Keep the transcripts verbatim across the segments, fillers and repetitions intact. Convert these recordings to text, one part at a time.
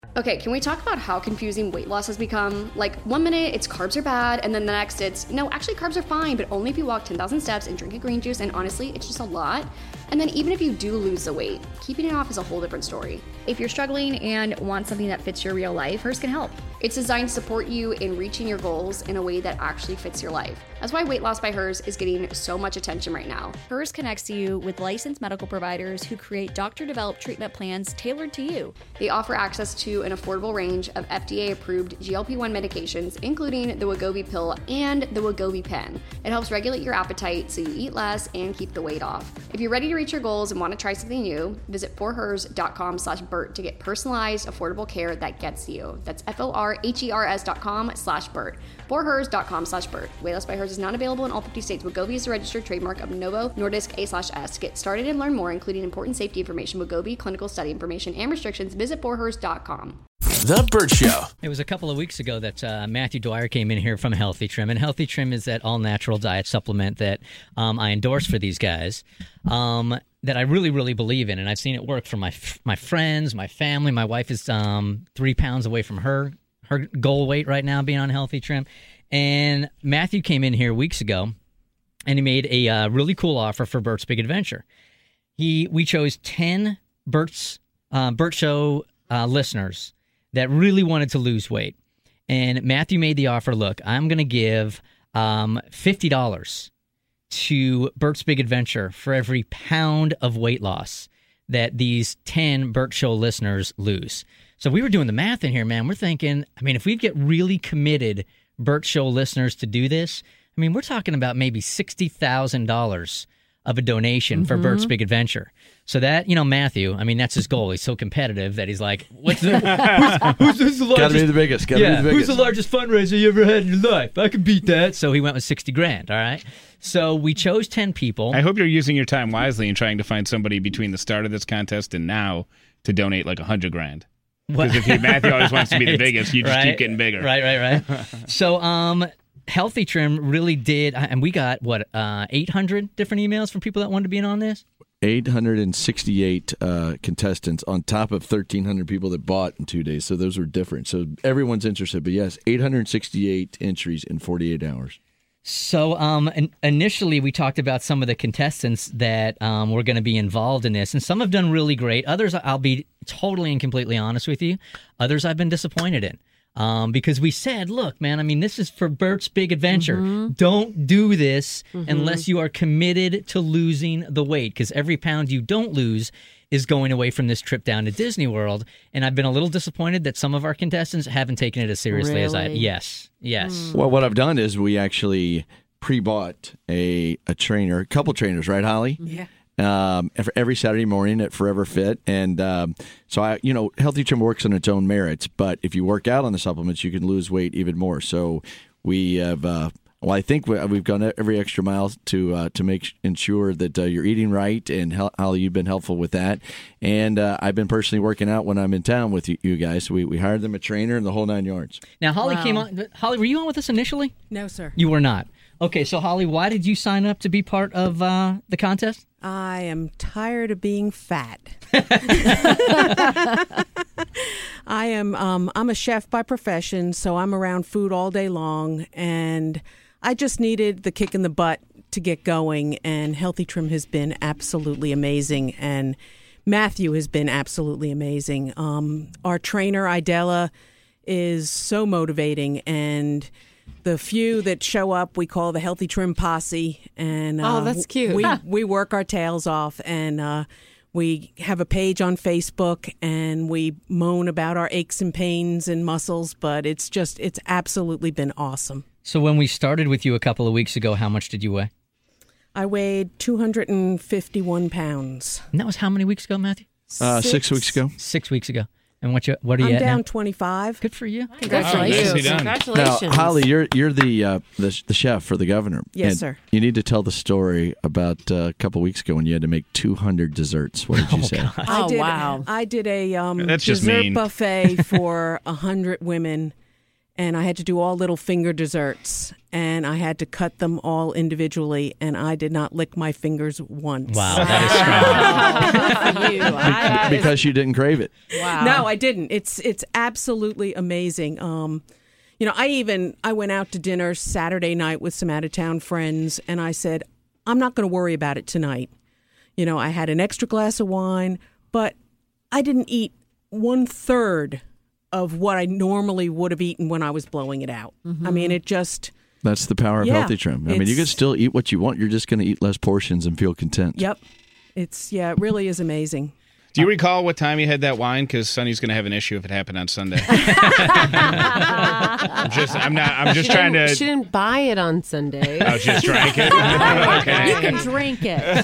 Okay, can we talk about how confusing weight loss has become? Like, one minute it's carbs are bad, and then the next it's, no, actually carbs are fine, but only if you walk ten thousand steps and drink a green juice, and honestly, it's just a lot. And then even if you do lose the weight, keeping it off is a whole different story. If you're struggling and want something that fits your real life, Hers can help. It's designed to support you in reaching your goals in a way that actually fits your life. That's why Weight Loss by Hers is getting so much attention right now. Hers connects you with licensed medical providers who create doctor-developed treatment plans tailored to you. They offer access to an affordable range of F D A-approved G L P one medications, including the Wegovy pill and the Wegovy pen. It helps regulate your appetite so you eat less and keep the weight off. If you're ready to reach your goals and want to try something new, visit forhers.com slash Bert to get personalized, affordable care that gets you. That's F-O-R-H-E-R-S dot com slash Bert. forhers.com slash Bert. Weight Loss by Hers is not available in all fifty states. Wegovy is a registered trademark of Novo Nordisk A slash S. To get started and learn more, including important safety information, Wegovy, clinical study information, and restrictions, visit forhers dot com. The Bert Show. It was a couple of weeks ago that uh, Matthew Dwyer came in here from Healthy Trim, and Healthy Trim is that all-natural diet supplement that um, I endorse for these guys um, that I really, really believe in, and I've seen it work for my my friends, my family. My wife is um, three pounds away from her her goal weight right now, being on Healthy Trim. And Matthew came in here weeks ago, and he made a uh, really cool offer for Bert's Big Adventure. He we chose ten Bert's uh, Bert Show uh, listeners that really wanted to lose weight. And Matthew made the offer, look, I'm going to give um, fifty dollars to Bert's Big Adventure for every pound of weight loss that these ten Bert Show listeners lose. So we were doing the math in here, man. We're thinking, I mean, if we get really committed Bert Show listeners to do this, I mean, we're talking about maybe sixty thousand dollars of a donation mm-hmm. for Bert's Big Adventure. So that, you know, Matthew, I mean, that's his goal. He's so competitive that he's like, what's the, who's, who's, who's the largest? Gotta be the biggest. Gotta yeah, be the biggest. Who's the largest fundraiser you ever had in your life? I can beat that. So he went with sixty grand, all right? So we chose ten people. I hope you're using your time wisely and trying to find somebody between the start of this contest and now to donate like a hundred grand. Because if he, Matthew always wants to be the biggest, you just right, keep getting bigger. Right, right, right. So, um... Healthy Trim really did, and we got, what, uh, eight hundred different emails from people that wanted to be in on this? eight hundred sixty-eight uh, contestants on top of thirteen hundred people that bought in two days. So those were different. So everyone's interested. But yes, eight hundred sixty-eight entries in forty-eight hours. So um, in- initially we talked about some of the contestants that um, were going to be involved in this, and some have done really great. Others, I'll be totally and completely honest with you, others I've been disappointed in. Um, because we said, look, man, I mean, this is for Bert's Big Adventure. Mm-hmm. Don't do this mm-hmm. unless you are committed to losing the weight, because every pound you don't lose is going away from this trip down to Disney World. And I've been a little disappointed that some of our contestants haven't taken it as seriously really? as I... Yes, yes. Mm. Well, what I've done is we actually pre-bought a, a trainer, a couple trainers, right, Holly? Yeah. Um, every Saturday morning at Forever Fit. And um, so, I, you know, Healthy Trim works on its own merits, but if you work out on the supplements, you can lose weight even more. So we have, uh, well, I think we've gone every extra mile to uh, to make ensure that uh, you're eating right, and Holly, you've been helpful with that. And uh, I've been personally working out when I'm in town with you, you guys. So we, we hired them a trainer and the whole nine yards. Now, Holly Wow. came on. Holly, were you on with us initially? No, sir. You were not. Okay, so Holly, why did you sign up to be part of uh, the contest? I am tired of being fat. I am. Um, I'm a chef by profession, so I'm around food all day long, and I just needed the kick in the butt to get going. And Healthy Trim has been absolutely amazing, and Matthew has been absolutely amazing. Um, our trainer Idella is so motivating, and the few that show up, we call the Healthy Trim Posse, and uh, oh, that's cute. we we work our tails off, and uh, we have a page on Facebook, and we moan about our aches and pains and muscles, but it's just it's absolutely been awesome. So when we started with you a couple of weeks ago, how much did you weigh? I weighed two hundred fifty-one pounds. And that was how many weeks ago, Matthew? Uh, six. six weeks ago. Six weeks ago. And what you what are you I'm at down now? twenty-five. Good for you. Congratulations. Oh, nicely done. Congratulations. Now, Holly, you're you're the uh, the, the chef for the governor. Yes, and sir. You need to tell the story about uh, a couple weeks ago when you had to make two hundred desserts. What did you Oh, say? God. I Oh, did, wow. I did a um, That's just dessert mean. buffet for a hundred women, and I had to do all little finger desserts, and I had to cut them all individually, and I did not lick my fingers once. Wow, that is strong. Good for you. I- Because you didn't crave it. wow. No, I didn't. It's it's absolutely amazing. Um, you know, I even I went out to dinner Saturday night with some out of town friends, and I said, I'm not going to worry about it tonight. You know, I had an extra glass of wine, but I didn't eat one third of what I normally would have eaten when I was blowing it out. Mm-hmm. I mean, it just That's the power of Yeah, Healthy Trim. I mean, you can it's- still eat what you want. You're just going to eat less portions and feel content. yep. It's yeah, it really is amazing. Do you recall what time you had that wine? Because Sonny's going to have an issue if it happened on Sunday. I'm just, I'm not, I'm just She trying didn't- to. She didn't buy it on Sunday. I was just drank it. You Okay. can drink it.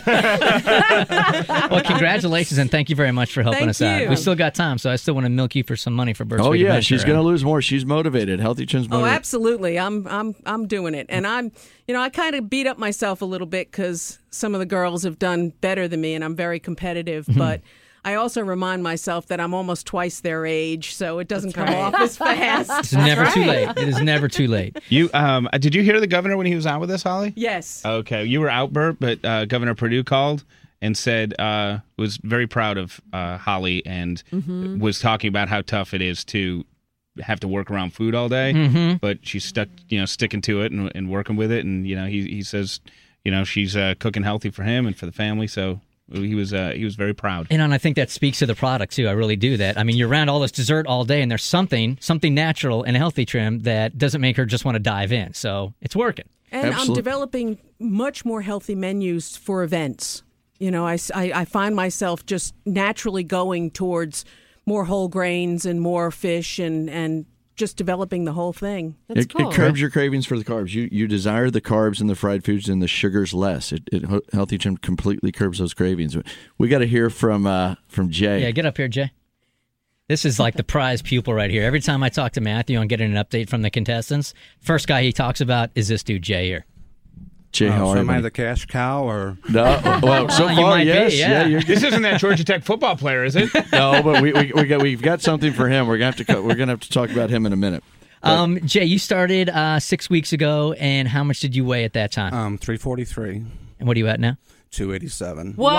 Well, congratulations and thank you very much for helping Thank us out. you. We still got time, so I still want to milk you for some money for Birds Oh Big yeah, Adventure. she's going to lose more. She's motivated. Healthy Trim's Oh, motivated. absolutely. I'm I'm I'm doing it. And I'm you know, I kind of beat up myself a little bit cuz some of the girls have done better than me and I'm very competitive, but I also remind myself that I'm almost twice their age, so it doesn't That's come right. off as fast. It's never too right. late. It is never too late. You, um, did you hear the governor when he was out with us, Holly? Yes. Okay, you were out, Bert, but uh, Governor Perdue called and said uh, was very proud of uh, Holly and Mm-hmm. was talking about how tough it is to have to work around food all day, Mm-hmm. but she's stuck, you know, sticking to it and, and working with it, and you know, he he says, you know, she's uh, cooking healthy for him and for the family, so he was uh, he was very proud. And I think that speaks to the product too. I really do that. I mean, you're around all this dessert all day, and there's something, something natural and Healthy Trim that doesn't make her just want to dive in. So it's working. And Absolute- I'm developing much more healthy menus for events. You know, I, s- I- I find myself just naturally going towards more whole grains and more fish and, and just developing the whole thing. That's It, cool. it curbs your cravings for the carbs. You you desire the carbs and the fried foods and the sugars less. It, it Healthy Trim completely curbs those cravings. We got to hear from uh, from Jay. Yeah, get up here, Jay. This is like the prize pupil right here. Every time I talk to Matthew and getting an update from the contestants, first guy he talks about is this dude, Jay here. Jay, how Oh, are so you? am I buddy? the cash cow or? No, well, so Well, you far, might be, yes, yeah. you're This isn't that Georgia Tech football player, is it? no, but we, we we got we've got something for him. We're gonna have to co- we're gonna have to talk about him in a minute. Um, Jay, you started uh, six weeks ago, and how much did you weigh at that time? Um, three forty-three, And what are you at now? two eighty-seven. What?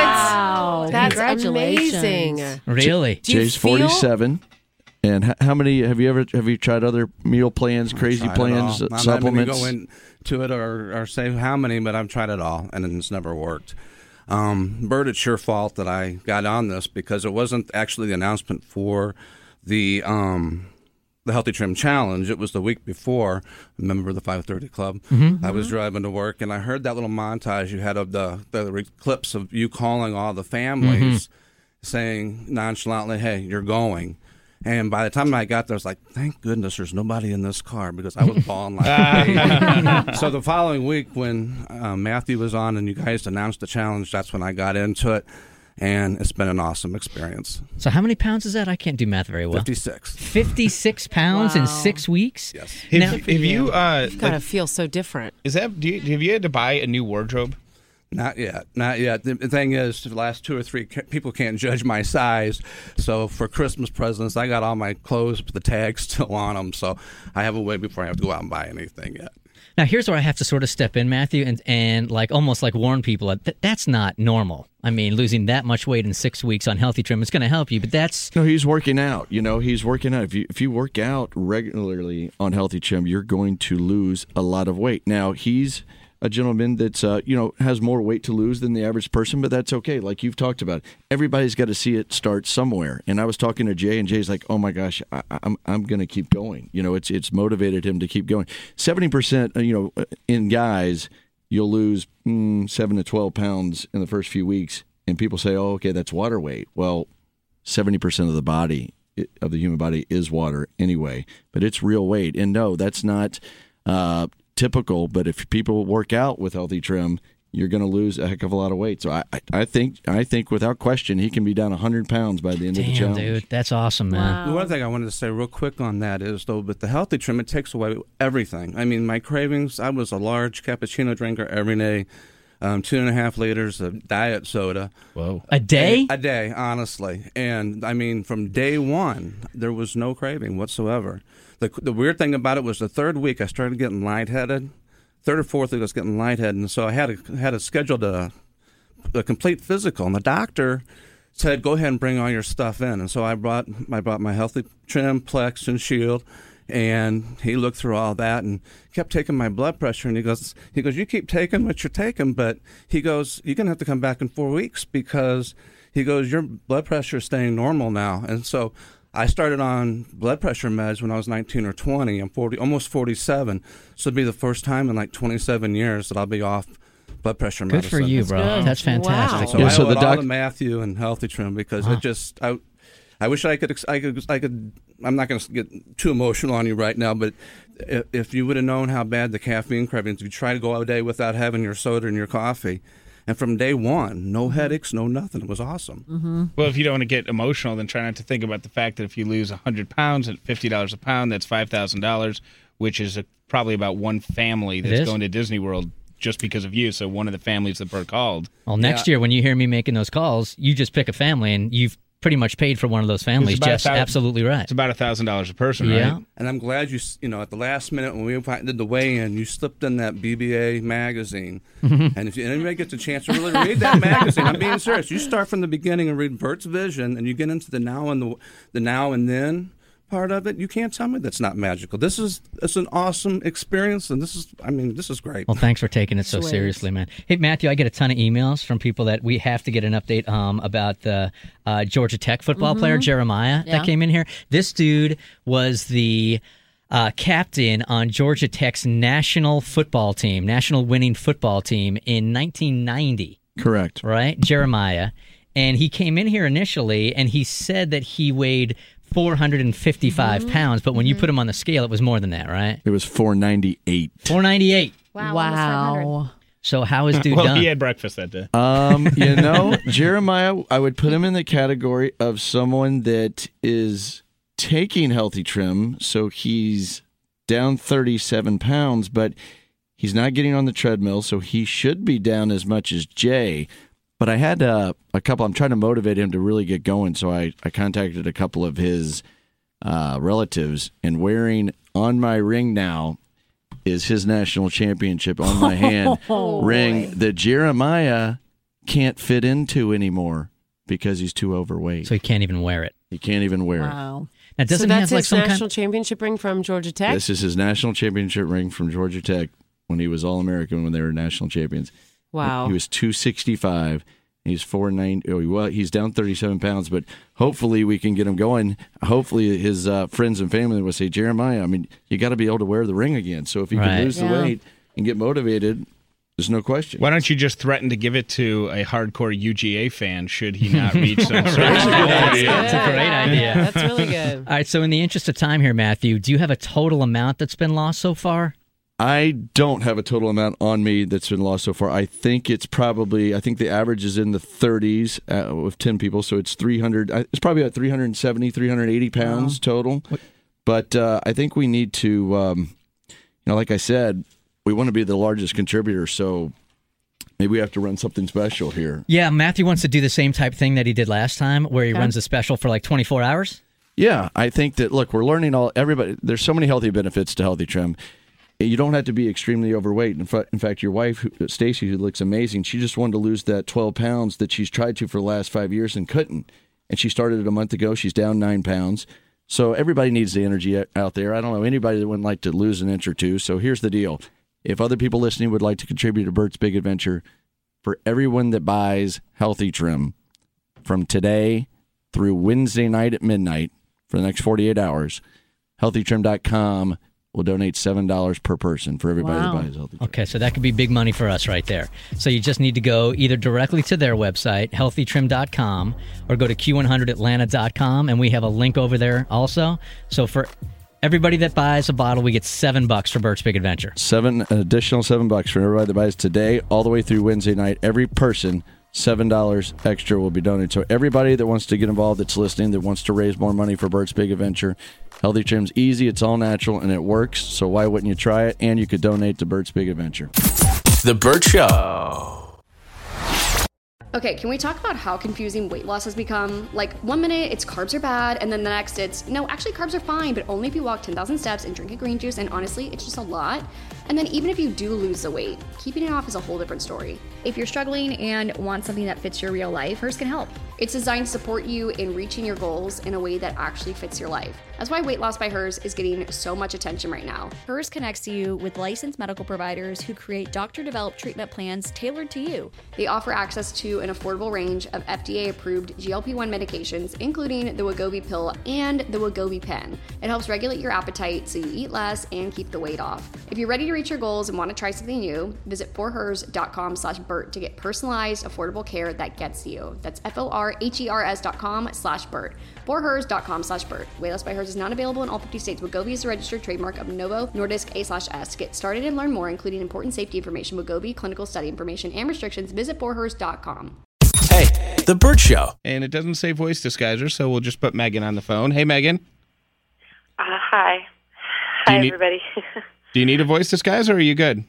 Wow. That's Congratulations. amazing. Really? Do you Jay's feel- forty-seven. And h- how many have you ever have you tried other meal plans, crazy Tried it plans, all. I'm supplements? not going to go into it or, or say how many, but I've tried it all, and it's never worked. Um, Bert, it's your fault that I got on this because it wasn't actually the announcement for the um, the Healthy Trim Challenge. It was the week before. Remember the five thirty Club? I was driving to work, and I heard that little montage you had of the, the clips of you calling all the families, saying nonchalantly, hey, you're going. And by the time I got there, I was like, thank goodness there's nobody in this car because I was bawling like a baby. So the following week when uh, Matthew was on and you guys announced the challenge, that's when I got into it. And it's been an awesome experience. So how many pounds is that? I can't do math very well. fifty-six. fifty-six pounds in Wow. six weeks? Yes. Have, Now- have you? Uh, You've got to like, feel so different. is that? Do you, have you had to buy a new wardrobe? Not yet. Not yet. The the thing is, the last two or three ca- people can't judge my size. So for Christmas presents, I got all my clothes with the tags still on them. So I haven't waited before I have to go out and buy anything yet. Now, here's where I have to sort of step in, Matthew, and, and like almost like warn people that that's not normal. I mean, losing that much weight in six weeks on Healthy Trim is going to help you, but that's No, he's working out. You know, he's working out. If you if you work out regularly on Healthy Trim, you're going to lose a lot of weight. Now, he's a gentleman that's uh, you know has more weight to lose than the average person, but that's okay. Like you've talked about, everybody's got to see it start somewhere. And I was talking to Jay, and Jay's like, "Oh my gosh, I, I'm I'm going to keep going." You know, it's it's motivated him to keep going. Seventy percent, you know, in guys, you'll lose mm, seven to twelve pounds in the first few weeks, and people say, "Oh, okay, that's water weight." Well, seventy percent of the body of the human body is water anyway, but it's real weight. And no, that's not uh, typical. But if people work out with Healthy Trim, you're going to lose a heck of a lot of weight. So I, I, I think, I think without question, he can be down one hundred pounds by the end of the damn, challenge. dude, that's awesome, man. The one thing I wanted to say real quick on that is, though, with the Healthy Trim, it takes away everything. I mean, my cravings, I was a large cappuccino drinker every day. um, two and a half liters of diet soda. Whoa. A day? A, a day, honestly. And, I mean, from day one, there was no craving whatsoever. The, the weird thing about it was the third week I started getting lightheaded. Third or fourth week I was getting lightheaded, and so I had a, had a scheduled a, a complete physical, and the doctor said, go ahead and bring all your stuff in. And so I brought I brought my Healthy Trim, Plex, and Shield, and he looked through all that and kept taking my blood pressure. And he goes, he goes, you keep taking what you're taking, but he goes, you're going to have to come back in four weeks because he goes, your blood pressure is staying normal now. And so I started on blood pressure meds when I was nineteen or twenty. I'm forty, almost forty-seven. So it'll be the first time in like twenty-seven years that I'll be off blood pressure Good medicine. for you, bro. good. That's fantastic. Wow. So Yeah, I so owe the it all doc- to Matthew and Healthy Trim because Huh. it just I, I wish I could ex- I could I could I'm not going to get too emotional on you right now, but if, if you would have known how bad the caffeine cravings, if you try to go a day without having your soda and your coffee, and from day one, no headaches, no nothing, it was awesome. Mm-hmm. Well, if you don't want to get emotional, then try not to think about the fact that if you lose one hundred pounds at fifty dollars a pound, that's five thousand dollars, which is a, probably about one family It that's is? going to Disney World just because of you. So one of the families that Bert called. Well, next Yeah. year when you hear me making those calls, you just pick a family, and you've pretty much paid for one of those families. about a Jeff's thousand- absolutely right. It's about one thousand dollars a person, Yeah. right? And I'm glad you, s- you know, at the last minute when we did the weigh-in, you slipped in that B B A magazine. And if you, anybody gets a chance to really read that magazine, I'm being serious. You start from the beginning and read Bert's Vision, and you get into the now and the, the now and then part of it. You can't tell me that's not magical. This is it's an awesome experience, and this is, I mean, this is great. Well, thanks for taking it so Sweet. seriously, man. Hey, Matthew, I get a ton of emails from people that we have to get an update um, about the uh, Georgia Tech football player, Jeremiah, Yeah. that came in here. This dude was the uh, captain on Georgia Tech's national football team, national winning football team in nineteen ninety, Correct. right? Jeremiah. And he came in here initially, and he said that he weighed four hundred fifty-five pounds, but when you put him on the scale, it was more than that, right? It was four ninety-eight. four ninety-eight. Wow. almost five hundred. Wow. So how is dude Well, done? he had breakfast that day. Um, you know, Jeremiah, I would put him in the category of someone that is taking Healthy Trim, so he's down thirty-seven pounds, but he's not getting on the treadmill, so he should be down as much as Jay. But I had uh, a couple, I'm trying to motivate him to really get going, so I, I contacted a couple of his uh, relatives, and wearing on my ring now is his national championship on my hand ring that Jeremiah can't fit into anymore because he's too overweight. So he can't even wear it. He can't even wear Wow. Now, doesn't so he that's have like his some national kind? championship ring from Georgia it. Tech? This is his national championship ring from Georgia Tech when he was All-American when they were national champions. Wow. He was two sixty-five. He's four ninety. Oh, well, he's down thirty-seven pounds, but hopefully we can get him going. Hopefully his uh, friends and family will say, Jeremiah, I mean, you got to be able to wear the ring again. So if he Right. can lose Yeah. the weight and get motivated, there's no question. Why don't you just threaten to give it to a hardcore U G A fan should he not reach some sort of That's goal? good. That's a great idea. That's really good. All right, so in the interest of time here, Matthew, do you have a total amount that's been lost so far? I don't have a total amount on me that's been lost so far. I think it's probably, I think the average is in the thirties uh, with ten people. So it's three hundred, uh, it's probably about three hundred seventy, three hundred eighty pounds total. But uh, I think we need to, um, you know, like I said, we want to be the largest contributor. So maybe we have to run something special here. Yeah, Matthew wants to do the same type thing that he did last time, where he Okay. runs a special for like twenty-four hours. Yeah, I think that, look, we're learning all, everybody, there's so many healthy benefits to Healthy Trim. You don't have to be extremely overweight. In fact, in fact your wife, who- Stacy, who looks amazing, she just wanted to lose that twelve pounds that she's tried to for the last five years and couldn't. And she started it a month ago. She's down nine pounds. So everybody needs the energy o- out there. I don't know anybody that wouldn't like to lose an inch or two. So here's the deal. If other people listening would like to contribute to Bert's Big Adventure, for everyone that buys Healthy Trim from today through Wednesday night at midnight for the next forty-eight hours, healthy trim dot com will donate seven dollars per person for everybody Wow. that buys Healthy Trim. Okay, so that could be big money for us right there. So you just need to go either directly to their website, healthy trim dot com, or go to q one hundred atlanta dot com, and we have a link over there also. So for everybody that buys a bottle, we get seven bucks for Bert's Big Adventure. Seven an additional seven bucks for everybody that buys today, all the way through Wednesday night. Every person, seven dollars extra will be donated. So everybody that wants to get involved, that's listening, that wants to raise more money for Bert's Big Adventure, Healthy Trim's easy, it's all natural, and it works. So why wouldn't you try it? And you could donate to Bert's Big Adventure. The Bert Show. Okay, can we talk about how confusing weight loss has become? Like, one minute it's carbs are bad, and then the next it's, no, actually carbs are fine, but only if you walk ten thousand steps and drink a green juice, and honestly, it's just a lot. And then even if you do lose the weight, keeping it off is a whole different story. If you're struggling and want something that fits your real life, Hers can help. It's designed to support you in reaching your goals in a way that actually fits your life. That's why Weight Loss by Hers is getting so much attention right now. Hers connects you with licensed medical providers who create doctor-developed treatment plans tailored to you. They offer access to an affordable range of F D A-approved G L P one medications, including the Wegovy pill and the Wegovy pen. It helps regulate your appetite so you eat less and keep the weight off. If you're ready to reach your goals and want to try something new, visit forhers.com slash Bert to get personalized, affordable care that gets you. That's F-O-R-H-E-R-S dot com slash Bert. forhers.com slash Bert. Weight Loss by Hers is not available in all fifty states. Wegovy is a registered trademark of Novo Nordisk A slash S. Get started and learn more, including important safety information, Wegovy, clinical study information, and restrictions. Visit forhers dot com. Hey, The Bert Show. And it doesn't say voice disguiser, so we'll just put Megan on the phone. Hey, Megan. Uh, hi. Hi, need- everybody. Do you need a voice disguiser, or are you good?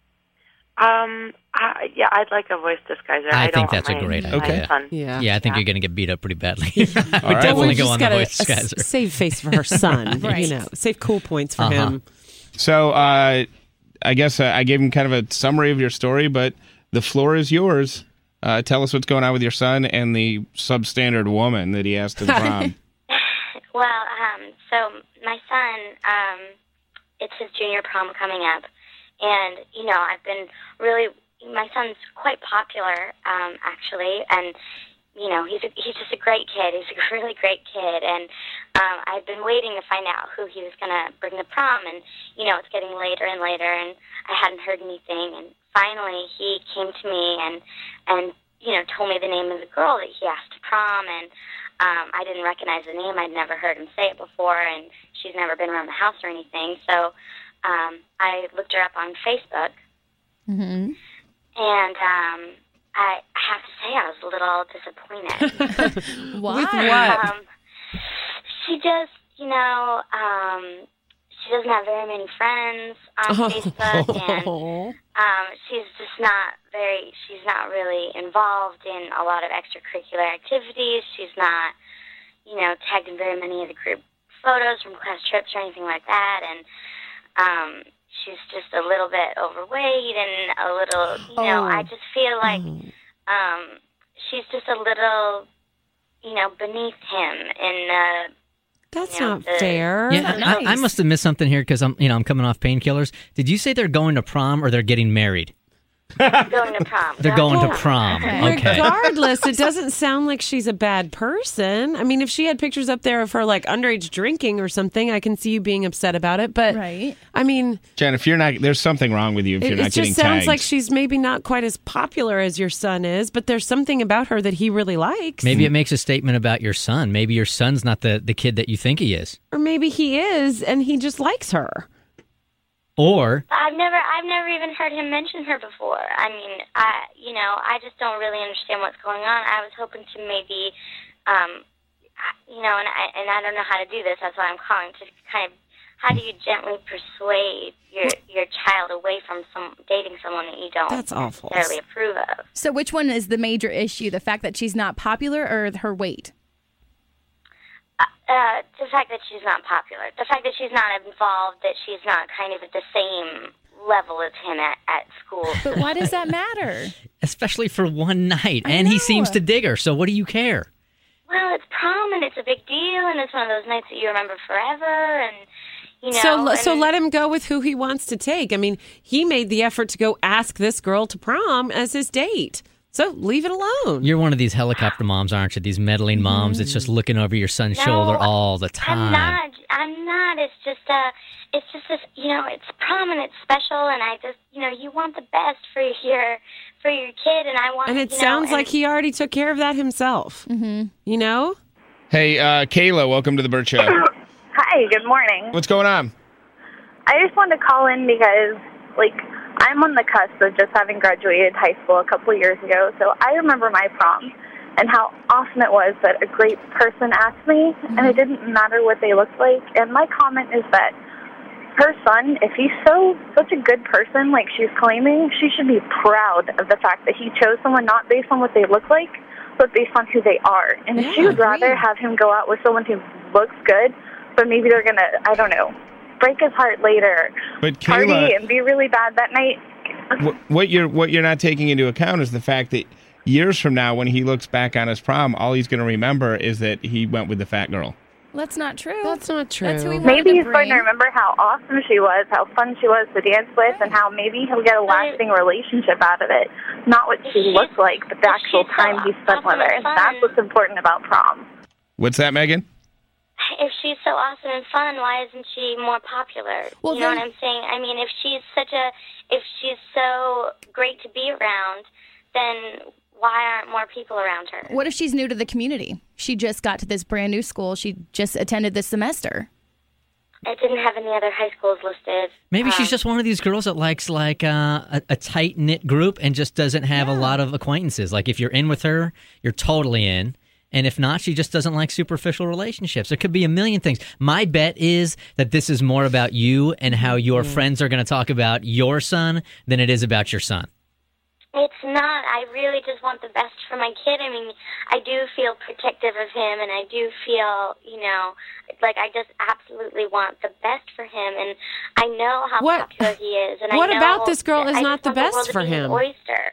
um, I, yeah, I'd like a voice disguiser. I I, think don't that's want a my- great my idea. son. Yeah. Yeah, I think Yeah. you're going to get beat up pretty badly. All I right. would Well, definitely we go just on the gotta voice s- disguiser. save face for her son. Right. You know, save cool points for Uh-huh. him. So uh, I guess uh, I gave him kind of a summary of your story, but the floor is yours. Uh, tell us what's going on with your son and the substandard woman that he asked to the prom. Well, um, so my son, um, it's his junior prom coming up, and, you know, I've been really, my son's quite popular, um, actually, and, you know, he's a, he's just a great kid. He's a really great kid, and um, I've been waiting to find out who he was going to bring to prom, and, you know, it's getting later and later, and I hadn't heard anything, and finally he came to me and, and you know, told me the name of the girl that he asked to prom, and um, I didn't recognize the name. I'd never heard him say it before, and she's never been around the house or anything, so um, I looked her up on Facebook, Mm-hmm. and um, I, I have to say I was a little disappointed. Why? With what? Um, she just, you know, um, she doesn't have very many friends on Facebook, and um, she's just not very, she's not really involved in a lot of extracurricular activities. She's not, you know, tagged in very many of the group photos from class trips or anything like that, and um, she's just a little bit overweight and a little, you know, Oh. I just feel like um, she's just a little, you know, beneath him in uh That's you know, not the- fair. Yeah, I, I must have missed something here because I'm, you know, I'm coming off painkillers. Did you say they're going to prom or they're getting married? going to prom. They're going to prom. Okay. Regardless, it doesn't sound like she's a bad person. I mean, if she had pictures up there of her like underage drinking or something, I can see you being upset about it. But Right. I mean, Jen, if you're not, there's something wrong with you if it, you're it not getting just sounds tagged. like she's maybe not quite as popular as your son is, but there's something about her that he really likes. Maybe it makes a statement about your son. Maybe your son's not the, the kid that you think he is. Or maybe he is and he just likes her. Or I've never, I've never even heard him mention her before. I mean, I, you know, I just don't really understand what's going on. I was hoping to maybe, um, I- you know, and I, and I don't know how to do this. That's why I'm calling to kind of, how do you gently persuade your your child away from some dating someone that you don't That's awful. necessarily approve of? So which one is the major issue? The fact that she's not popular or her weight? Uh, the fact that she's not popular, the fact that she's not involved, that she's not kind of at the same level as him at, at school. But why does that matter? especially for one night, I and he know. seems to dig her. So what do you care? Well, it's prom, and it's a big deal, and it's one of those nights that you remember forever, and, you know. So, and, so let him go with who he wants to take. I mean, he made the effort to go ask this girl to prom as his date. So leave it alone. You're one of these helicopter moms, aren't you? These meddling moms that's just looking over your son's No, shoulder all the I'm time. not. I'm not. It's just, uh, it's just this, you know, it's prom, and it's special, and I just, you know, you want the best for your, for your kid, and I want, And it you know, sounds and- like he already took care of that himself. Mm-hmm. You know? Hey, uh, Kayla, welcome to the Bert Show. Hi, good morning. What's going on? I just wanted to call in because, like, I'm on the cusp of just having graduated high school a couple of years ago, so I remember my prom and how awesome it was that a great person asked me, mm-hmm. and it didn't matter what they looked like. And my comment is that her son, if he's so such a good person like she's claiming, she should be proud of the fact that he chose someone not based on what they look like, but based on who they are. And Yeah, if she would agreed. rather have him go out with someone who looks good, but maybe they're going to, I don't know, break his heart later, But party Kayla, and be really bad that night. wh- what you're what you're not taking into account is the fact that years from now, when he looks back on his prom, all he's going to remember is that he went with the fat girl. That's not true. That's not true. That's who he wanted Maybe to he's going bring. to remember how awesome she was, how fun she was to dance with, and how maybe he'll get a lasting relationship out of it. Not what she looked like, but the actual time he spent with her. And that's what's important about prom. What's that, Megan? If she's so awesome and fun, why isn't she more popular? Well, you know then- what I'm saying? I mean, if she's such a, if she's so great to be around, then why aren't more people around her? What if she's new to the community? She just got to this brand new school. She just attended this semester. It didn't have any other high schools listed. Maybe Um, she's just one of these girls that likes like uh, a, a tight knit group and just doesn't have a lot of acquaintances. Like if you're in with her, you're totally in. And if not, she just doesn't like superficial relationships. There could be a million things. My bet is that this is more about you and how your friends are going to talk about your son than it is about your son. It's not. I really just want the best for my kid. I mean, I do feel protective of him, and I do feel, you know, like I just absolutely want the best for him. And I know how What- popular he is. And what I know about this girl is I not just the want best world to for be an him? Oyster.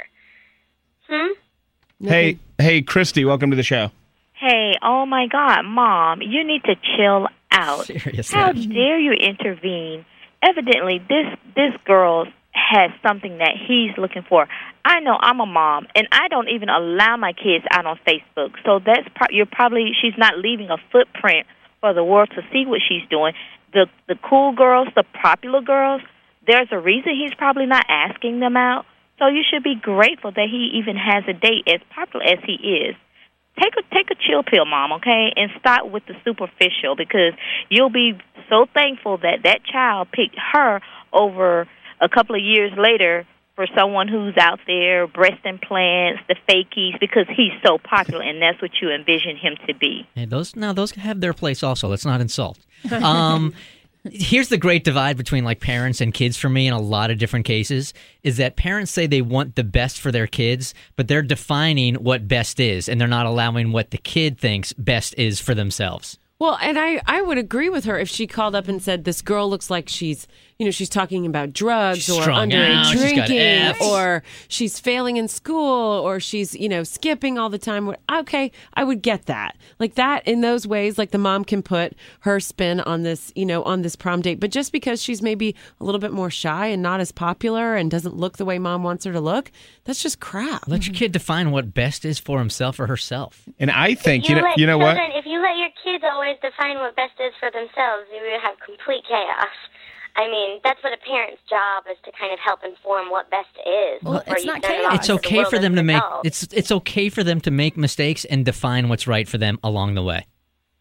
Hmm? Hey, hey, Christy, welcome to the show. Hey, oh my God, Mom, you need to chill out. Seriously. How dare you intervene? Evidently, this this girl has something that he's looking for. I know I'm a mom, and I don't even allow my kids out on Facebook. So that's pro- you're probably she's not leaving a footprint for the world to see what she's doing. The the cool girls, the popular girls, there's a reason he's probably not asking them out. So you should be grateful that he even has a date as popular as he is. Take a take a chill pill, Mom, okay, and stop with the superficial, because you'll be so thankful that that child picked her over a couple of years later for someone who's out there, breast implants, the fakies, because he's so popular, and that's what you envision him to be. Hey, those now those have their place also. Let's not insult. Um, here's the great divide between like parents and kids for me in a lot of different cases is that parents say they want the best for their kids, but they're defining what best is, and they're not allowing what the kid thinks best is for themselves. Well, and I, I would agree with her if she called up and said, this girl looks like she's, you know, she's talking about drugs She's or strung underage out, she's got drinking Fs. or she's failing in school or she's, you know, skipping all the time. Okay, I would get that. Like that in those ways, like the mom can put her spin on this, you know, on this prom date. But just because she's maybe a little bit more shy and not as popular and doesn't look the way mom wants her to look, that's just crap. Let your kid define what best is for himself or herself. And I think, you know, let you know what? children, if you let your kids always define what best is for themselves, you will have complete chaos. I mean, that's what a parent's job is, to kind of help inform what best is. Well, before it's you not send them chaos. out It's into the okay world for as them to make adults. it's it's okay for them to make mistakes and define what's right for them along the way.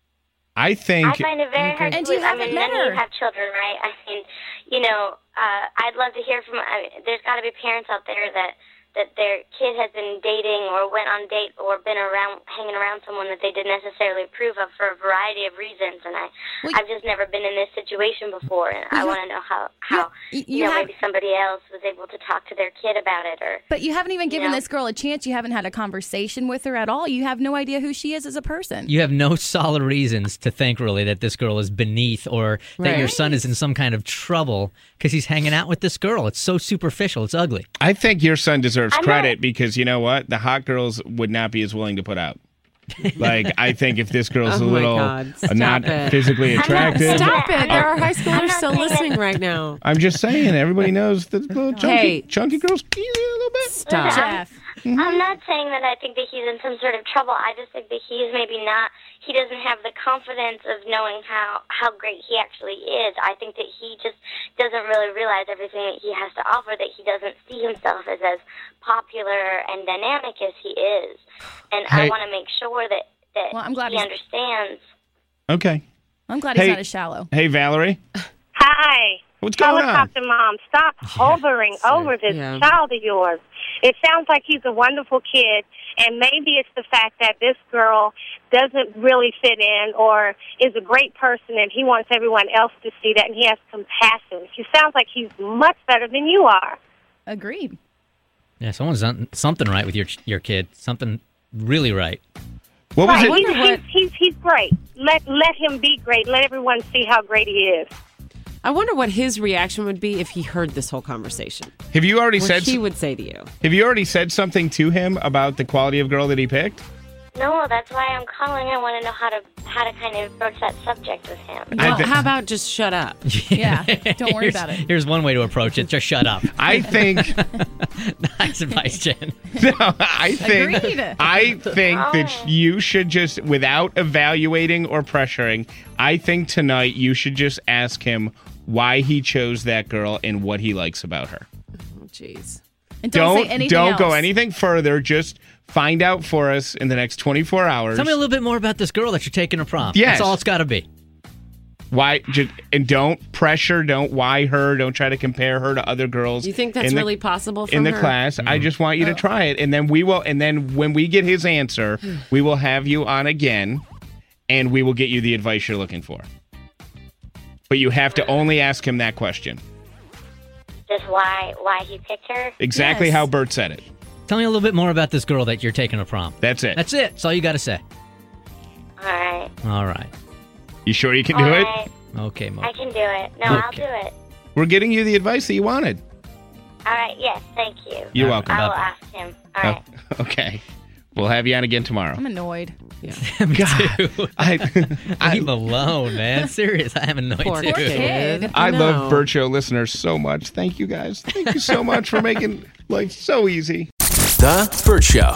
I think. I find it very hard And to you believe. I haven't mean, met none of you her. have children, right? I mean, you know, uh, I'd love to hear from. I mean, there's got to be parents out there that that their kid has been dating or went on date or been around, hanging around someone that they didn't necessarily approve of for a variety of reasons. And I, Well, I've just never been in this situation before, and I you- want to know how how you- you, you know have- maybe somebody else was able to talk to their kid about it, or But you haven't even You given know? this girl a chance. You haven't had a conversation with her at all. You have no idea who she is as a person. You have no solid reasons to think really that this girl is beneath or that your Right. son is in some kind of trouble because he's hanging out with this girl. It's so superficial. It's ugly. I think your son deserves I'm credit not- because you know what? The hot girls would not be as willing to put out. Like, I think if this girl's Oh a my little God. uh, not Stop it. physically attractive. Stop it. There are high I'm schoolers not still saying that- listening right now. I'm just saying, everybody knows that little chunky, Hey. chunky girls squeeze you a little bit. Stop. Listen, Jeff. I'm, I'm not saying that I think that he's in some sort of trouble. I just think that he's maybe not. He doesn't have the confidence of knowing how how great he actually is. I think that he just doesn't really realize everything that he has to offer. That he doesn't see himself as as popular and dynamic as he is. And I Hey. want to make sure that that Well, I'm glad he he's- understands. Okay. I'm glad Hey. he's not as shallow. Hey, Valerie. Hi. What's going on? Helicopter Mom, stop hovering over this Yeah. child of yours. It sounds like he's a wonderful kid, And maybe it's the fact that this girl doesn't really fit in or is a great person and he wants everyone else to see that and he has compassion. He sounds like he's much better than you are. Agreed. Yeah, someone's done something right with your your kid. Something really right. What was right. it? He's, he's, he's, he's great. Let, let him be great. Let everyone see how great he is. I wonder what his reaction would be if he heard this whole conversation. Have you already what said he would say to you? Have you already said something to him about the quality of girl that he picked? No, that's why I'm calling. I want to know how to how to kind of broach that subject with him. Well, how about just shut up? Yeah, don't worry here's, about it. Here's one way to approach it. Just shut up. I think... Nice advice, Jen. No, I think... Agreed. I think that you should just, without evaluating or pressuring, I think tonight you should just ask him why he chose that girl and what he likes about her. Oh, jeez. And don't, Don't say anything don't else. go anything further. Just find out for us in the next twenty-four hours. Tell me a little bit more about this girl that you're taking to prom. Yes. That's all it's got to be. Why? Just, and don't pressure. Don't why her. Don't try to compare her to other girls. Do you think that's in the, really possible from in the her? class? I just want you to try it, and then we will. And then when we get his answer, we will have you on again, and we will get you the advice you're looking for. But you have to only ask him that question. Just why why he picked her? Exactly Yes. how Bert said it. Tell me a little bit more about this girl that you're taking to prom. That's it. That's it. That's all you got to say. All right. All right. You sure you can All do it? right. Okay, Mo. I can do it. No, I'll Okay. do it. We're getting you the advice that you wanted. All right. Yes. Thank you. You're All welcome. I will Bye-bye. ask him. All right. Oh, okay. We'll have you on again tomorrow. I'm annoyed. Me too. I, I, Leave him alone, man. Serious. I am annoyed Poor too. kid. I know. love Bert Show listeners so much. Thank you guys. Thank you so much for making life so easy. The Bert Show.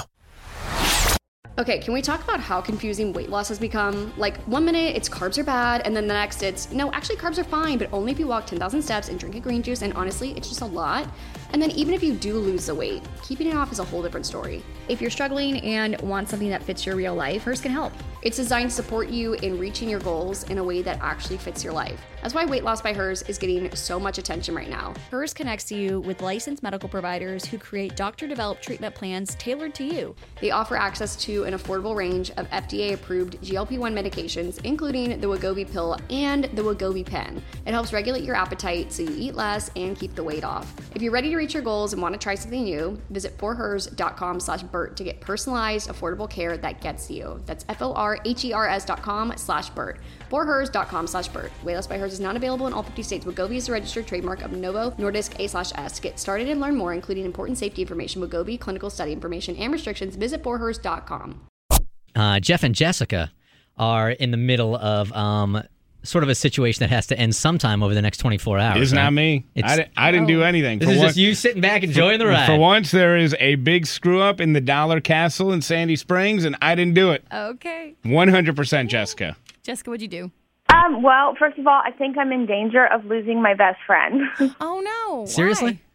Okay, can we talk about how confusing weight loss has become? Like, one minute it's carbs are bad, and then the next it's, no, actually carbs are fine, but only if you walk ten thousand steps and drink a green juice, and honestly, it's just a lot. And then even if you do lose the weight, keeping it off is a whole different story. If you're struggling and want something that fits your real life, Hers can help. It's designed to support you in reaching your goals in a way that actually fits your life. That's why Weight Loss by Hers is getting so much attention right now. Hers connects you with licensed medical providers who create doctor-developed treatment plans tailored to you. They offer access to an affordable range of F D A-approved G L P one medications, including the Wegovy pill and the Wegovy pen. It helps regulate your appetite so you eat less and keep the weight off. If you're ready to reach your goals and want to try something new, visit forhers.com slash Bert to get personalized, affordable care that gets you. That's F-O-R-H-E-R-S dot com slash Bert. forhers.com slash Bert. Weight Loss by Hers is not available in all fifty states. Wegovy is a registered trademark of Novo Nordisk A slash S. Get started and learn more, including important safety information, Wegovy, clinical study information, and restrictions. Visit forhers dot com. Uh, Jeff and Jessica are in the middle of um, sort of a situation that has to end sometime over the next twenty-four hours. It's right? not me. It's, I, di- I didn't do anything. This For is one- just you sitting back enjoying the ride. For once, there is a big screw up in the Dollar Castle in Sandy Springs, and I didn't do it. Okay. one hundred percent Jessica. Jessica, what'd you do? Um, well, first of all, I think I'm in danger of losing my best friend. Oh, no. Seriously? Why?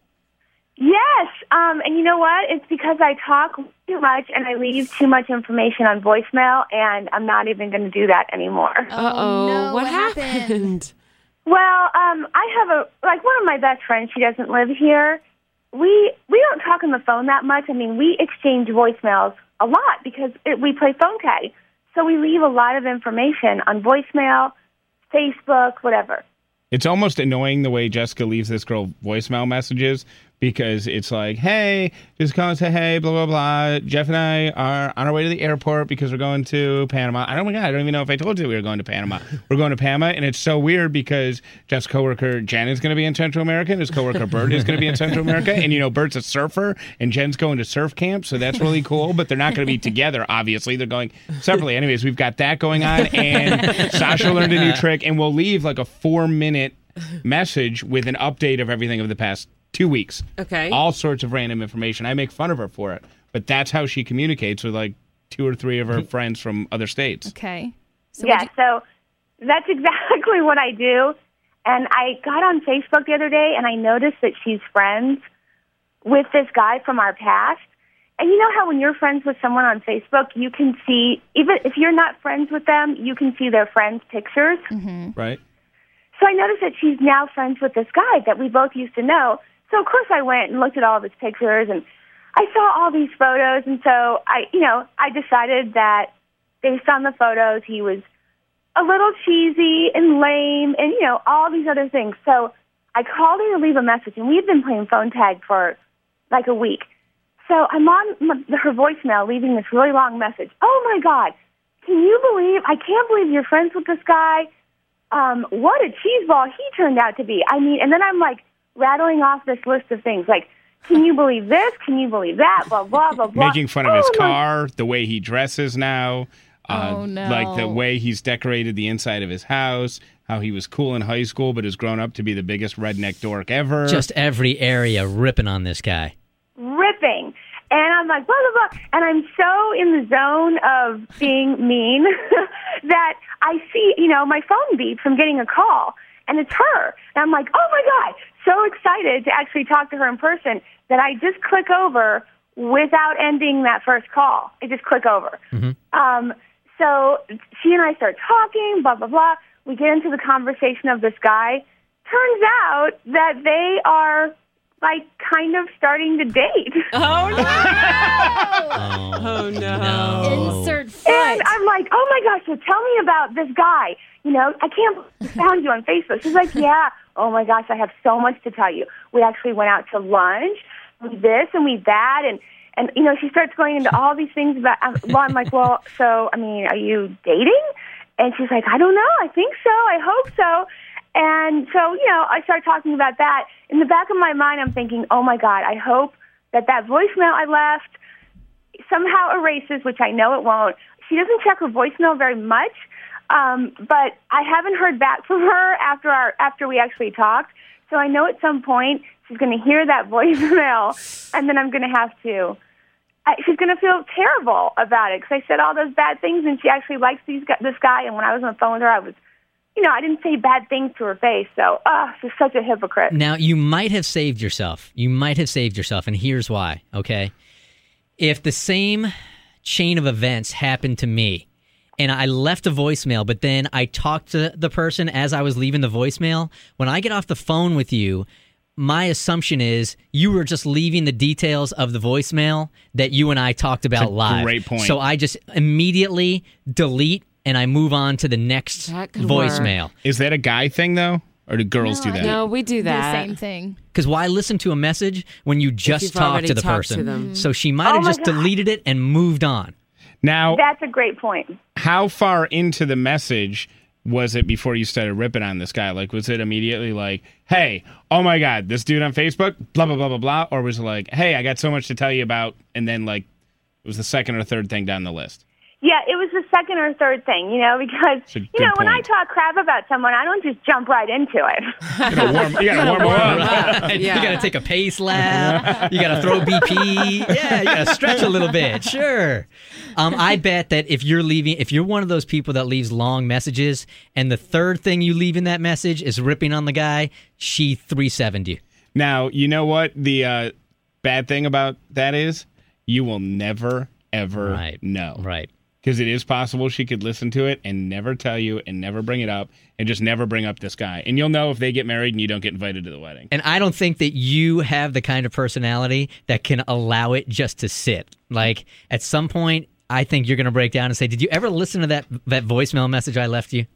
Yes, um, and you know what? It's because I talk too much and I leave too much information on voicemail, and I'm not even going to do that anymore. Uh-oh. no, what, what happened? happened? Well, um, I have a like one of my best friends. She doesn't live here. We we don't talk on the phone that much. I mean, we exchange voicemails a lot because it, we play phone tag. So we leave a lot of information on voicemail, Facebook, whatever. It's almost annoying the way Jessica leaves this girl voicemail messages because it's like, hey, just call and say, hey, blah, blah, blah. Jeff and I are on our way to the airport because we're going to Panama. I don't, oh my God, I don't even know if I told you we were going to Panama. We're going to Panama, and it's so weird because Jeff's coworker Jen is going to be in Central America, and his coworker Bert is going to be in Central America. And, you know, Bert's a surfer, and Jen's going to surf camp, so that's really cool. But they're not going to be together, obviously. They're going separately. Anyways, we've got that going on, and Sasha learned a new trick, and we'll leave like a four-minute message with an update of everything of the past two weeks. Okay. All sorts of random information. I make fun of her for it, but that's how she communicates with like two or three of her friends from other states. Okay. So yeah, what'd so that's exactly what I do. And I got on Facebook the other day, and I noticed that she's friends with this guy from our past. And you know how when you're friends with someone on Facebook, you can see, even if you're not friends with them, you can see their friends' pictures. Mm-hmm. Right. So I noticed that she's now friends with this guy that we both used to know. So, of course, I went and looked at all of his pictures, and I saw all these photos, and so I, you know, I decided that based on the photos, he was a little cheesy and lame and, you know, all these other things. So I called her to leave a message, and we had been playing phone tag for like a week. So I'm on m- her voicemail leaving this really long message. Oh, my God. Can you believe, I can't believe you're friends with this guy. Um, what a cheeseball he turned out to be. I mean, and then I'm like rattling off this list of things like, can you believe this? Can you believe that? Blah, blah, blah, blah. Making fun of oh, his my- car, the way he dresses now. Uh, Oh, no. Like the way he's decorated the inside of his house, how he was cool in high school but has grown up to be the biggest redneck dork ever. Just every area ripping on this guy. ripping. And I'm like, blah, blah, blah. And I'm so in the zone of being mean that I see, you know, my phone beep from getting a call, and it's her. And I'm like, oh, my God, so excited to actually talk to her in person that I just click over without ending that first call. I just click over. Mm-hmm. Um, so she and I start talking, blah, blah, blah. We get into the conversation of this guy. Turns out that they are, like, kind of starting to date. Oh, no! Oh, oh, no. Insert foot. And I'm like, oh, my gosh, so tell me about this guy. You know, I can't believe I found you on Facebook. She's like, yeah. Oh, my gosh, I have so much to tell you. We actually went out to lunch, we this and we that, and, and you know, she starts going into all these things about, well, I'm like, well, so, I mean, are you dating? And she's like, I don't know. I think so. I hope so. And so, you know, I start talking about that. In the back of my mind, I'm thinking, oh, my God, I hope that that voicemail I left somehow erases, which I know it won't. She doesn't check her voicemail very much, um, but I haven't heard back from her after our after we actually talked. So I know at some point she's going to hear that voicemail, and then I'm going to have to. I, she's going to feel terrible about it because I said all those bad things, and she actually likes these this guy. And when I was on the phone with her, I was, you know, I didn't say bad things to her face. So, uh, she's such a hypocrite. Now, you might have saved yourself. You might have saved yourself, and here's why, okay? If the same chain of events happened to me, and I left a voicemail, but then I talked to the person as I was leaving the voicemail, when I get off the phone with you, my assumption is you were just leaving the details of the voicemail that you and I talked about That's a live. great point. So I just immediately delete and I move on to the next That could voicemail. work. Is that a guy thing, though? Or do girls do that? No, we do that. The same thing. Because why listen to a message when you just you've talked already to the talked person? to them. So she might Oh have my just God. deleted it and moved on. Now, That's a great point. how far into the message was it before you started ripping on this guy? Like, was it immediately like, hey, oh my God, this dude on Facebook, blah, blah, blah, blah, blah? Or was it like, hey, I got so much to tell you about, and then, like, it was the second or third thing down the list? Yeah, it was the second or third thing, you know, because, That's a you good know, when I point. talk crap about someone, I don't just jump right into it. You gotta warm, you gotta warm her up. Right. Yeah. You got to take a pace lap. You got to throw B P. Yeah, you got to stretch a little bit. Sure. Um, I bet that if you're leaving, if you're one of those people that leaves long messages, and the third thing you leave in that message is ripping on the guy, she three seven'd you. Now, you know what the uh, bad thing about that is? You will never, ever Right. know. Right. Because it is possible she could listen to it and never tell you and never bring it up and just never bring up this guy. And you'll know if they get married and you don't get invited to the wedding. And I don't think that you have the kind of personality that can allow it just to sit. Like, at some point, I think you're going to break down and say, did you ever listen to that that voicemail message I left you?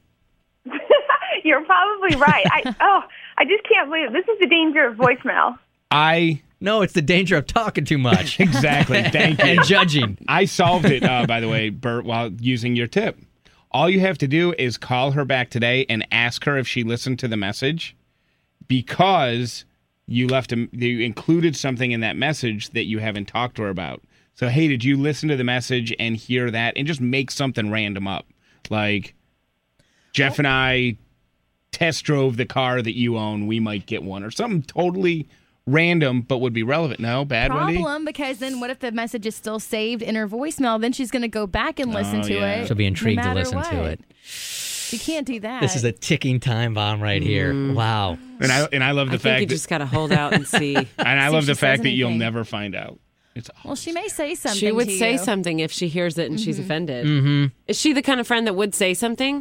You're probably right. I oh, I just can't believe it. This is the danger of voicemail. I No, it's the danger of talking too much. Exactly. Thank you. And judging. I solved it, uh, by the way, Bert, while using your tip. All you have to do is call her back today and ask her if she listened to the message, because you left a, you included something in that message that you haven't talked to her about. So, hey, did you listen to the message and hear that? And just make something random up. Like, Jeff and I test drove the car that you own. We might get one. Or something totally random, but would be relevant. No, bad, Wendy? Problem, because then what if the message is still saved in her voicemail? Then she's going to go back and listen Oh, to yeah. it. She'll be intrigued no to matter listen what. to it. You can't do that. This is a ticking time bomb right here. Wow. And I and I love the I think fact you that, just got to hold out and see. and I See love if the she fact says that you'll anything. never find out. It's Well, she may say something. She would to say you. something if she hears it and she's offended. Mm-hmm. Is she the kind of friend that would say something?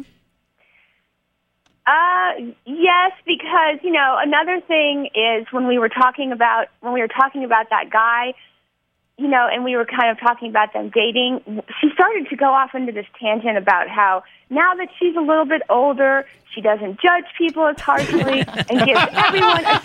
Uh, yes, because, you know, another thing is when we were talking about when we were talking about that guy, you know, and we were kind of talking about them dating, she started to go off into this tangent about how now that she's a little bit older, she doesn't judge people as harshly and gives everyone a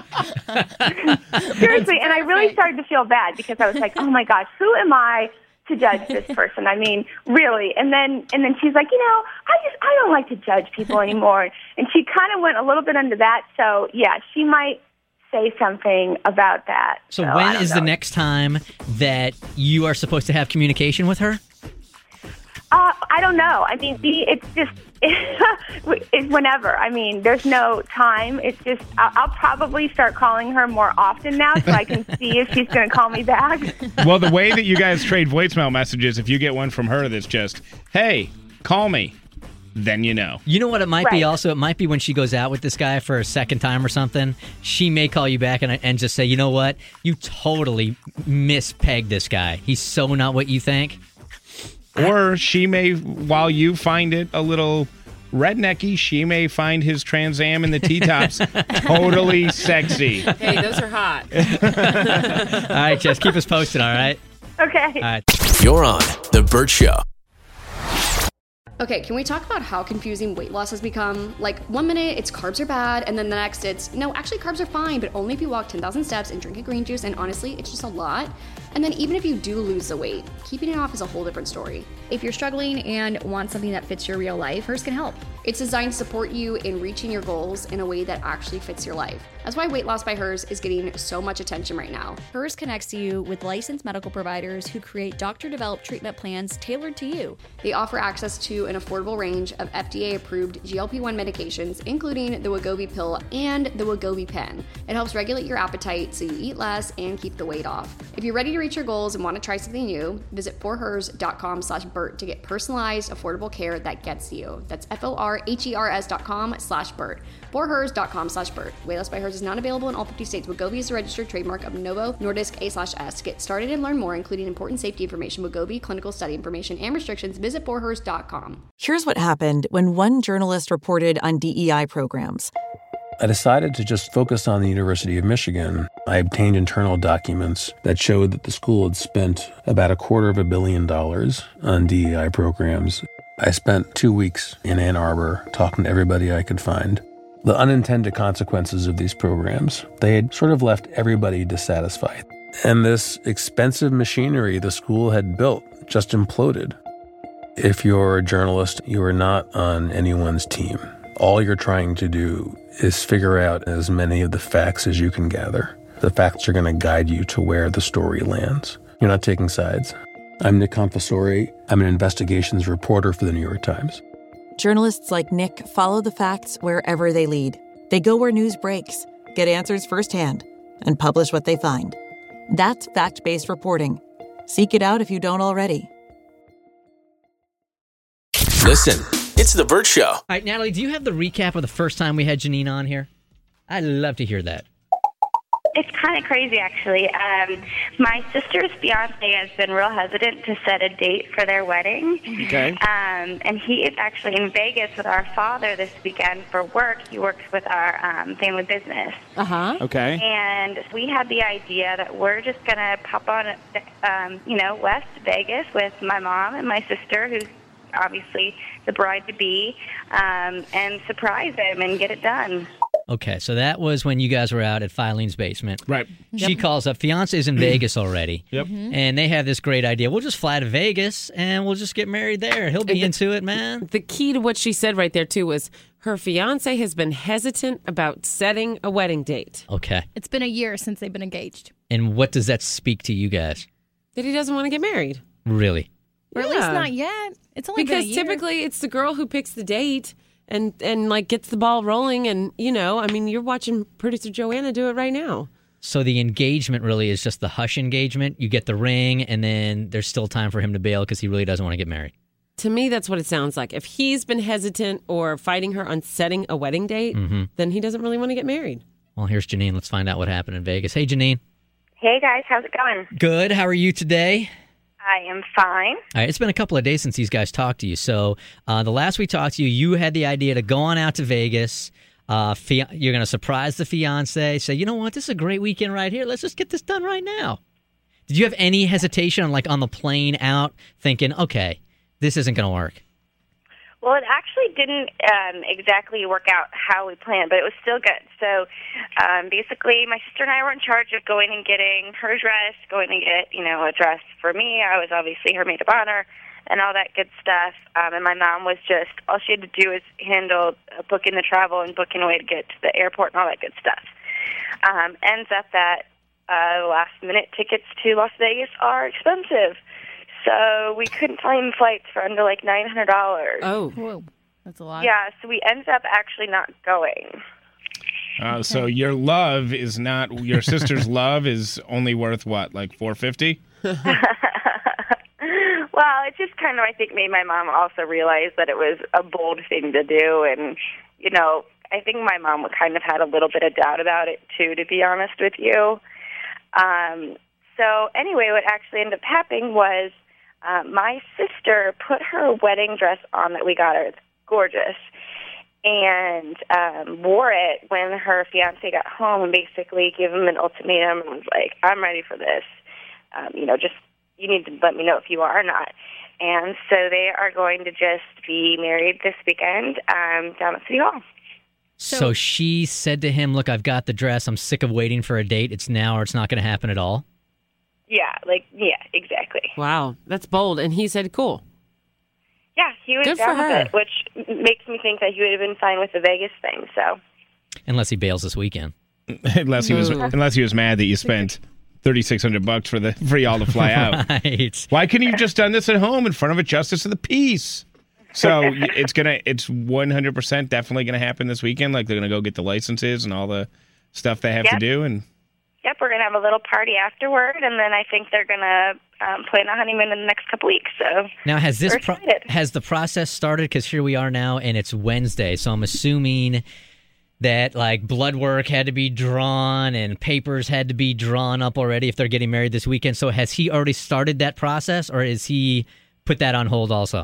chance. Seriously, and I really started to feel bad because I was like, oh my gosh, who am I to judge this person? I mean, really. And then and then she's like, you know, I just I don't like to judge people anymore. And she kind of went a little bit into that. So yeah, she might say something about that. So, so when is know. the next time that you are supposed to have communication with her? Uh, I don't know. I mean, the, it's just it's whenever. I mean, there's no time. It's just I'll, I'll probably start calling her more often now so I can see if she's going to call me back. Well, the way that you guys trade voicemail messages, if you get one from her that's just, hey, call me, then you know. You know what it might be Right. also? It might be when she goes out with this guy for a second time or something, she may call you back and, and just say, you know what? You totally mispegged this guy. He's so not what you think. Or she may, while you find it a little rednecky, she may find his Trans Am and the T-tops totally sexy. Hey, those are hot. All right, Jess, keep us posted, all right? Okay. All right. You're on The Burt Show. Okay, can we talk about how confusing weight loss has become? Like, one minute it's carbs are bad, and then the next it's, no, actually carbs are fine, but only if you walk ten thousand steps and drink a green juice, and honestly, it's just a lot. And then even if you do lose the weight, keeping it off is a whole different story. If you're struggling and want something that fits your real life, Hers can help. It's designed to support you in reaching your goals in a way that actually fits your life. That's why Weight Loss by Hers is getting so much attention right now. Hers connects you with licensed medical providers who create doctor-developed treatment plans tailored to you. They offer access to an affordable range of F D A-approved G L P one medications, including the Wegovy pill and the Wegovy pen. It helps regulate your appetite so you eat less and keep the weight off. If you're ready to reach your goals and want to try something new, visit forhers.com slash Burt to get personalized, affordable care that gets you. That's F-O-R-H-E-R-S dot com slash Burt. forhers.com slash Burt. Weight Loss by Hers is not available in all fifty states. Wegovy is a registered trademark of Novo Nordisk A slash S. Get started and learn more, including important safety information, Wegovy, clinical study information, and restrictions. Visit forhers dot com. Here's what happened when one journalist reported on D E I programs. I decided to just focus on the University of Michigan. I obtained internal documents that showed that the school had spent about a quarter of a billion dollars on D E I programs. I spent two weeks in Ann Arbor talking to everybody I could find. The unintended consequences of these programs, they had sort of left everybody dissatisfied. And this expensive machinery the school had built just imploded. If you're a journalist, you are not on anyone's team. All you're trying to do is figure out as many of the facts as you can gather. The facts are going to guide you to where the story lands. You're not taking sides. I'm Nick Confessori. I'm an investigations reporter for the New York Times. Journalists like Nick follow the facts wherever they lead. They go where news breaks, get answers firsthand, and publish what they find. That's fact-based reporting. Seek it out if you don't already. Listen, it's The Burt Show. All right, Natalie, do you have the recap of the first time we had Janine on here? I'd love to hear that. It's kind of crazy, actually. Um, my sister's fiance has been real hesitant to set a date for their wedding. Okay. Um, and he is actually in Vegas with our father this weekend for work. He works with our um, family business. Uh-huh. Okay. And we had the idea that we're just going to pop on, um, you know, West Vegas with my mom and my sister, who's obviously the bride-to-be, um, and surprise him and get it done. Okay, so that was when you guys were out at Filene's basement. Right. She Yep. calls up. Fiance's in Vegas already. Yep. Mm-hmm. And they have this great idea. We'll just fly to Vegas and we'll just get married there. He'll be into it, man. The key to what she said right there, too, was her fiance has been hesitant about setting a wedding date. Okay. It's been a year since they've been engaged. And what does that speak to you guys? That he doesn't want to get married. Really? Or at Yeah. least not yet. It's only Because been a year. typically it's the girl who picks the date and, and like gets the ball rolling. And, you know, I mean, you're watching producer Joanna do it right now. So the engagement really is just the hush engagement. You get the ring, and then there's still time for him to bail because he really doesn't want to get married. To me, that's what it sounds like. If he's been hesitant or fighting her on setting a wedding date, Mhm. then he doesn't really want to get married. Well, here's Janine. Let's find out what happened in Vegas. Hey, Janine. Hey, guys. How's it going? Good. How are you today? I am fine. All right, it's been a couple of days since these guys talked to you. So uh, the last we talked to you, you had the idea to go on out to Vegas. Uh, fia- you're going to surprise the fiance. Say, you know what? This is a great weekend right here. Let's just get this done right now. Did you have any hesitation on like on the plane out, thinking, okay, this isn't going to work? Well, it actually didn't um, exactly work out how we planned, but it was still good. So um, basically, my sister and I were in charge of going and getting her dress, going to get, you know, a dress for me. I was obviously her maid of honor and all that good stuff. Um, and my mom was just, all she had to do was handle uh, booking the travel and booking a way to get to the airport and all that good stuff. Um, ends up that uh, last-minute tickets to Las Vegas are expensive. So we couldn't find flights for under like nine hundred dollars. Oh. Whoa. That's a lot. Yeah, so we ended up actually not going. Uh, so your love is not, your sister's love is only worth what, like four hundred fifty dollars? Well, it just kind of, I think, made my mom also realize that it was a bold thing to do. And, you know, I think my mom kind of had a little bit of doubt about it, too, to be honest with you. Um, so anyway, what actually ended up happening was Uh, my sister put her wedding dress on that we got her. It's gorgeous. And um, wore it when her fiancé got home and basically gave him an ultimatum and was like, I'm ready for this. Um, you know, just, you need to let me know if you are or not. And so they are going to just be married this weekend um, down at City Hall. So, so she said to him, look, I've got the dress. I'm sick of waiting for a date. It's now or it's not going to happen at all. Yeah, like, yeah, exactly. Wow, that's bold. And he said, cool. Yeah, he was Good down for with her. it, which makes me think that he would have been fine with the Vegas thing, so. Unless he bails this weekend. unless he was unless he was mad that you spent thirty-six hundred bucks for the for y'all to fly out. Right. Why couldn't you have just done this at home in front of a justice of the peace? So it's gonna it's one hundred percent definitely gonna happen this weekend. Like they're gonna go get the licenses and all the stuff they have Yep. to do. And Yep, we're going to have a little party afterward, and then I think they're going to um, plan a honeymoon in the next couple weeks. So Now, has this we're pro- excited. has the process started? Because here we are now, and it's Wednesday. So I'm assuming that like blood work had to be drawn and papers had to be drawn up already if they're getting married this weekend. So has he already started that process, or is he put that on hold also?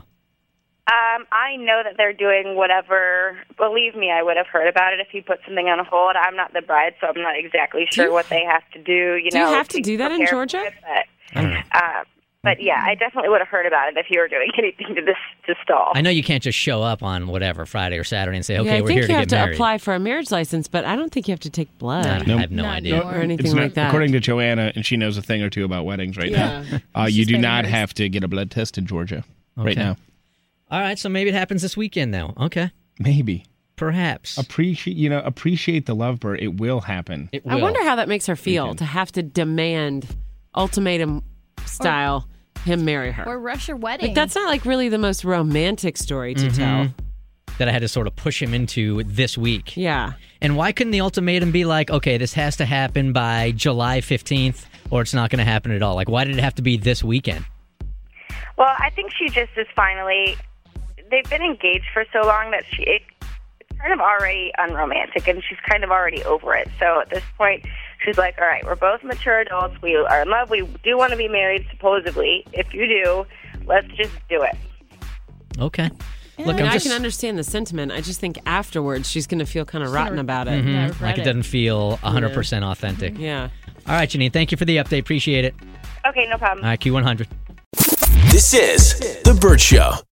Um, I know that they're doing whatever. Believe me, I would have heard about it if he put something on hold. I'm not the bride, so I'm not exactly sure you- what they have to do. You Do know, you have to do that in prepare Georgia? for it, But, uh, but yeah, I definitely would have heard about it if you were doing anything to this to stall. I know you can't just show up on whatever Friday or Saturday and say, okay, yeah, I we're think here you to have get to married. apply for a marriage license, but I don't think you have to take blood. No, I have no idea. Or anything it's not- like that. According to Joanna, and she knows a thing or two about weddings right Yeah. now, uh, you She's do getting not hers. have to get a blood test in Georgia right Okay. now. All right, so maybe it happens this weekend now. Okay. Maybe. Perhaps. Appreciate you know, appreciate the lovebird. It will happen. It I wonder how that makes her feel to have to demand ultimatum style him marry her. Or rush your wedding. Like that's not like really the most romantic story to tell. Mhm. That I had to sort of push him into this week. Yeah. And why couldn't the ultimatum be like, okay, this has to happen by July fifteenth or it's not going to happen at all? Like, why did it have to be this weekend? Well, I think she just is finally. They've been engaged for so long that she it, it's kind of already unromantic, and she's kind of already over it. So at this point, she's like, "All right, we're both mature adults. We are in love. We do want to be married, supposedly. If you do, let's just do it." Okay. I, Look, mean, I'm I just, can understand the sentiment. I just think afterwards she's going to feel kind of rotten about it. Mhm. like it doesn't feel one hundred percent authentic. Yeah. All right, Janine, thank you for the update. Appreciate it. Okay, no problem. All right, Q one hundred. This is The Burt Show.